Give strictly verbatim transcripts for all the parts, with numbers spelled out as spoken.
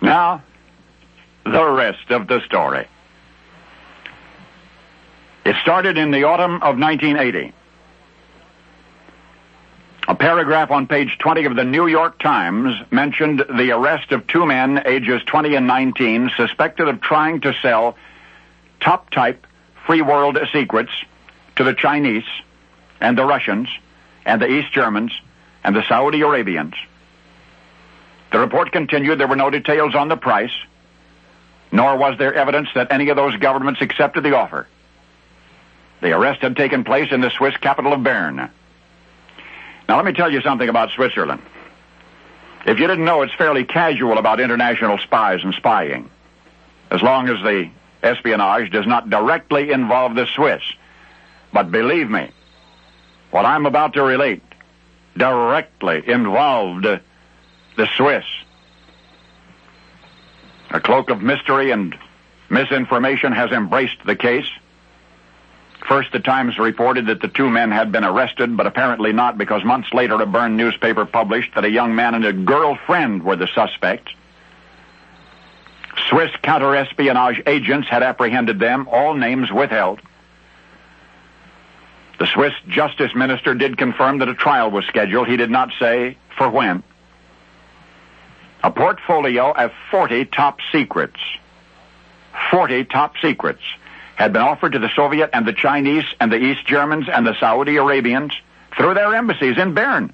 Now, the rest of the story. It started in the autumn of nineteen eighty. A paragraph on page twenty of the New York Times mentioned the arrest of two men, ages twenty and nineteen, suspected of trying to sell top-type free world secrets to the Chinese and the Russians and the East Germans and the Saudi Arabians. The report continued there were no details on the price, nor was there evidence that any of those governments accepted the offer. The arrest had taken place in the Swiss capital of Bern. Now, let me tell you something about Switzerland. If you didn't know, it's fairly casual about international spies and spying, as long as the espionage does not directly involve the Swiss. But believe me, what I'm about to relate directly involved the Swiss. A cloak of mystery and misinformation has embraced the case. First, the Times reported that the two men had been arrested, but apparently not, because months later a Bern newspaper published that a young man and a girlfriend were the suspects. Swiss counter-espionage agents had apprehended them, all names withheld. The Swiss justice minister did confirm that a trial was scheduled. He did not say for when. A portfolio of forty top secrets, forty top secrets, had been offered to the Soviet and the Chinese and the East Germans and the Saudi Arabians through their embassies in Bern.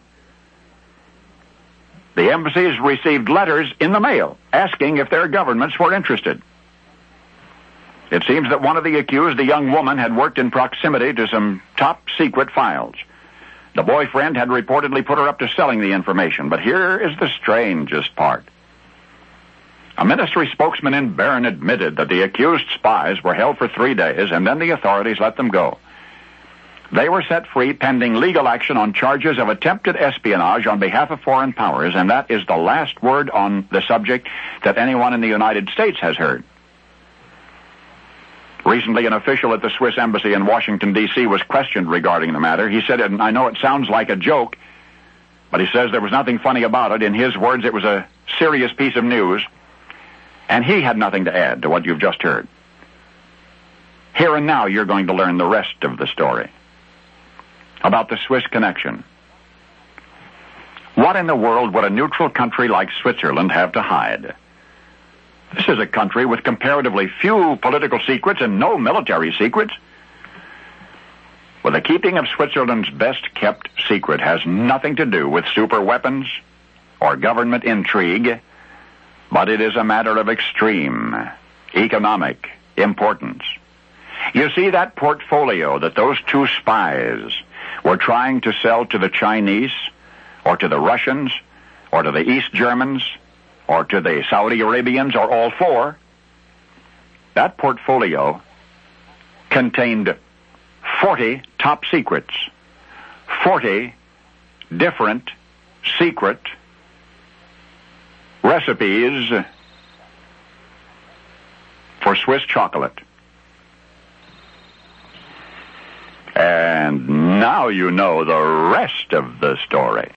The embassies received letters in the mail asking if their governments were interested. It seems that one of the accused, a young woman, had worked in proximity to some top-secret files. The boyfriend had reportedly put her up to selling the information, but here is the strangest part. A ministry spokesman in Bern admitted that the accused spies were held for three days, and then the authorities let them go. They were set free pending legal action on charges of attempted espionage on behalf of foreign powers, and that is the last word on the subject that anyone in the United States has heard. Recently, an official at the Swiss embassy in Washington, D C was questioned regarding the matter. He said, and I know it sounds like a joke, but he says there was nothing funny about it. In his words, it was a serious piece of news. And he had nothing to add to what you've just heard. Here and now, you're going to learn the rest of the story about the Swiss connection. What in the world would a neutral country like Switzerland have to hide? This is a country with comparatively few political secrets and no military secrets. Well, the keeping of Switzerland's best-kept secret has nothing to do with super weapons or government intrigue, but it is a matter of extreme economic importance. You see, that portfolio that those two spies were trying to sell to the Chinese, or to the Russians, or to the East Germans, or to the Saudi Arabians, or all four, that portfolio contained forty top secrets, forty different secret recipes for Swiss chocolate. And now you know the rest of the story.